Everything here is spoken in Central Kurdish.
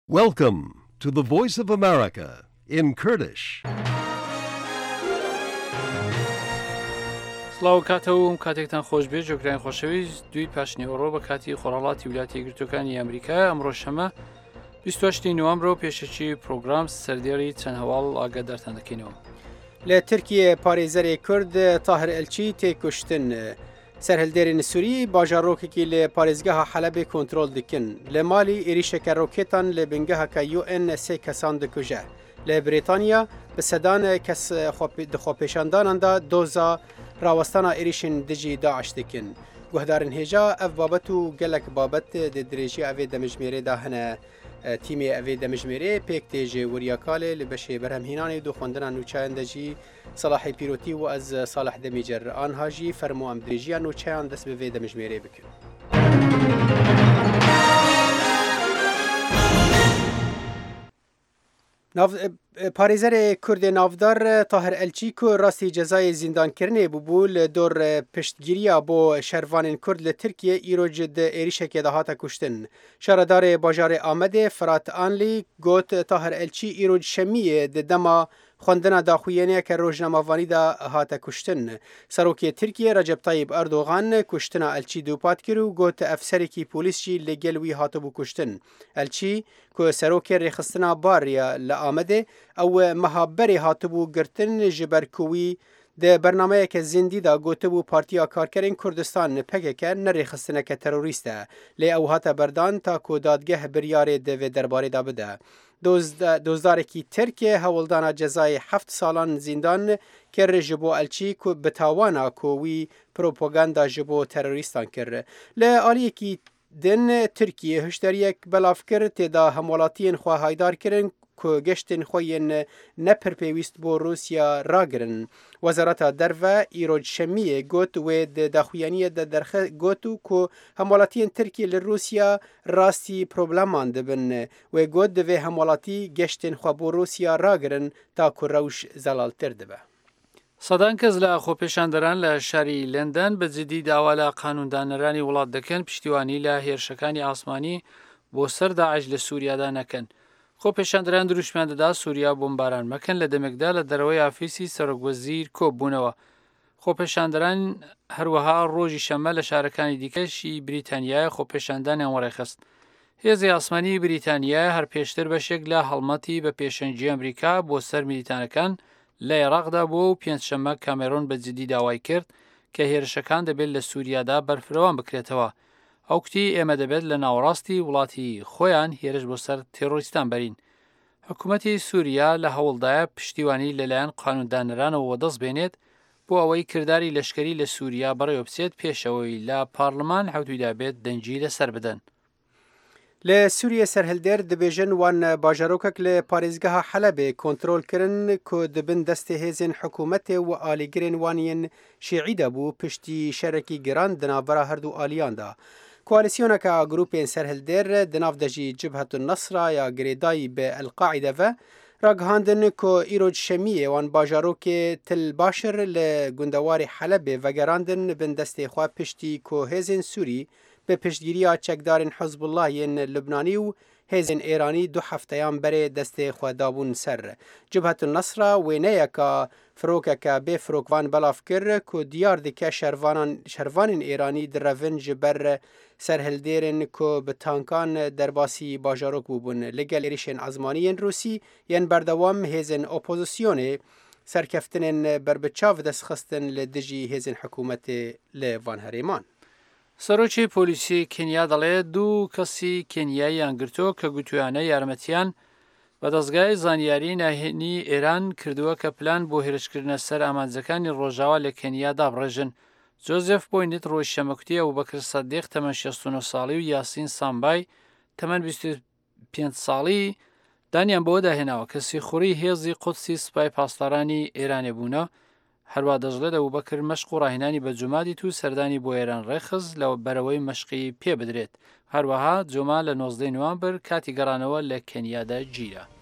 Welcome to the Voice of America in Kurdish. سڵاو کاتەوم کاتێکتان خۆشبێ جۆگران خۆشەویست دوی پاشنیوەڕۆ بە کاتی خۆڕاڵاتی ویلاتی یەکگرتوەکانی ئەمریکا ئەمڕۆ شەمە 28 نوامبر و پێشەکی پرۆگرام سەردێڕی چەند هەواڵ ئاگادارتان دەکەینەوە. لە تورکیە پارێزەرێ کورد تاهر ئەلچی تێکوشتن سەرهەلدێرین سووری باژارۆکێکی لە پارێزگەها حەلەبێ کۆنترۆل دکن لە مالی ئێریشەکە ڕۆکێتان لە بنگەهەکە UN سێ کەسان دکوژە لە برێتانیا بە سەدان کەس دخۆپێشانداناندا دۆزا ڕاوەستانە ئێریشن دژی داعش دکن گوهدارن هێژا ئەف بابەت و گەلک بابەت درێژی ئەوێ دەمژمێرێدا هەنە تیمێ ئەوێ دەمژمێرێ پێک تێژێ وریاکالێ لە بەشێ بەرهەمهێنانی دوخواندنان و چایەندەژی سەلاحی پیرۆتی و ئەز ساڵح دەمیجەر ئانهاژی فەرمو ئەم درێژیان و چایان دەست بەوێ دەمژمێرێ بکرد. پارێزەرێ کوردێ ناودار تاهر ئەلچی کو ڕاستی جەزای زیندانکردنێ بوو لە دۆر پشتگیریە بۆ شەروانên کورد لە تورکیە ئیرۆج ئێریشێکێ داهاتە کوشتن. شارەدارێ باژارێ ئامەدێ فرات ئانلی گوت تاهر ئەلچی ئیرۆج شەمیە دەما خواندنا داخویێنەیە کە ڕۆژنامەڤانیدا هاتە کوشتن. سەرۆکێ تورکیە ڕەجەب تایب ئەردۆغان کوشتنا ئەلچی دووپات کرد و گوت ئەفسەرێکی پۆلیسیی لەگەڵ وی هاتبوو کوشتن. ئەلچی کو سەرۆکێ ڕێخستنا باریە لە ئامەدێ ئەو مەهابەرێ هاتبوو گرتن ji ber wî di bernameyeke zindî da gotibû Partiya Karkerên Kurdistan PKK nerêxistineke terorîst e lê ew hate berdan ta ku dadgeh biryarê di vê derbarê da bide. Dozdarekî Tirkiye hewildana cezayê 7 salan zîndan kir ji bo Elçî ku bi tawana ku wî propaganda ji bo terorîstan kir. Li aliyekî din Tirkiye hişteriyek belav kir têda hemwelatiyên xwe haydar kirin ku geştên xwe yên nepirpêwîst bo Rûsya ragirin. Wezareta Derve îroj şemiyê got wê di daxuyaniyê de derxe got û ku hemwelatiyên Tirkiye li Rûsya rastî probleman dibin. Wê got divê hemwelatî geştên xwe bo Rûsya ragirin ta ku rewş zelaltir dibe. سەدان کەس لە خۆپێشاندەران لە شاری لەندەن بە جددی داوا لە قانوندانەرانی وڵات دەکەن پشتیوانی لە هێرشەکانی ئاسمانی بۆ سەر داعش لە سووریادا نەکەن. خۆپێشاندەران دروشمان دەدا سووریا بۆمباران مەکەن لە دەمێکدا لە دەرەوەی ئافیسی سەرۆکوەزیر کۆبوونەوە. خۆپێشاندەران هەروەها ڕۆژی شەمە لە شارەکانی دیکەشی بریتانیای خۆپێشاندانیان وەڕێخست. هێزی ئاسمانی بریتانیا هەر پێشتر بەشێک لە هەڵمەتی بە پێشەنگی ئەمریکا بۆ سەر میلیتانەکان لە عێراقدا بووە و پێنجشەممە کامێرۆن بە جددی داوای کرد کە هێرشەکان دەبێت لە سووریادا بەرفرەوان بکرێتەوە. ئەو کوتی ئێمە دەبێت لە ناوەڕاستی وڵاتی خۆیان هێرش بۆ سەر تێڕۆریستان بەرین. حکوومەتی سووریا لە هەوڵدایە پشتیوانی لەلایەن قانوندانەرانەوە دەست بێنێت بۆ ئەوەی کردداری لەشکری لە سووریا بەڕێوە بچێت پێشەوەی لە پارلەمان حەوتویدا بێت دەنگی لەسەر بدەن. لە سووریە سەرهەلدێر دەبێژن وان باژارۆکێک لە پارێزگەها حەلەبێ کۆنترۆلکردن ku dibin destê hêzên hikûmetê û alîgirên wan yên şîعî de bû piştî şerekî giran di navbera herdû aliyan da. Koalîsyoneka grûpên serhildêr di nav de jî Cibhetun Nesra ya girêdayî bi El-Qaîde ve ragihandin ku îroj şemiyê wan bajarokê Til Başir li gundewarê Helebê vegerandin bin destê xwe piştî ku hêzên Sûrî bi piştgiriya çekdarên Hizbullah yên Lubnanî û hêzên Êranî du hefteyan berê destê xwe dabûn ser. Cibhetun Nesra wêneyeka firokeke bê firokvan belav kir ku diyar dike şervanên Êranî direvin ji ber serhildêrên ku bi tankan derbasî bajarok bûbûn. Li gel êrişên ezmaniyên Rûsî yên berdewam hêzên opozisyonê serkeftinên berbiçav destxistin li dijî hêzên hikûmetê li van herêman. سەرۆکی پۆلیسی کنیا دەڵێت دوو کەسی کنیاییان گرتووە کە گوتویانە یارمەتیان بە دەستگای زانیاری ناهێنی ئێران کردووە کە پلان بۆ هێرشکردنە سەر ئامانجەکانی ڕۆژاوا لە کنیا دابڕێژن. جۆزێف بۆینت ڕۆژ شەمەکوتی ئەبوبەکر سەدیق تەمەن 69 ساڵی و یاسین سامبای تەمەن 25 ساڵی دانیان بۆ داهێناوە کە سیخوڕی هێزی قودسی سوپای پاسدارانی ئێرانێ بوونە. هەروە دەژڵێت ئەبوبەکر مەشق و ڕاهێنانی بە جومادیت و سەردانی بۆ ئێران ڕێخز لەوە بەرەوەی مەشقی پێ بدرێت. هەروەها جۆما لە 19 نوامبر کاتی گەڕانەوە لە کەنیادا گیرە.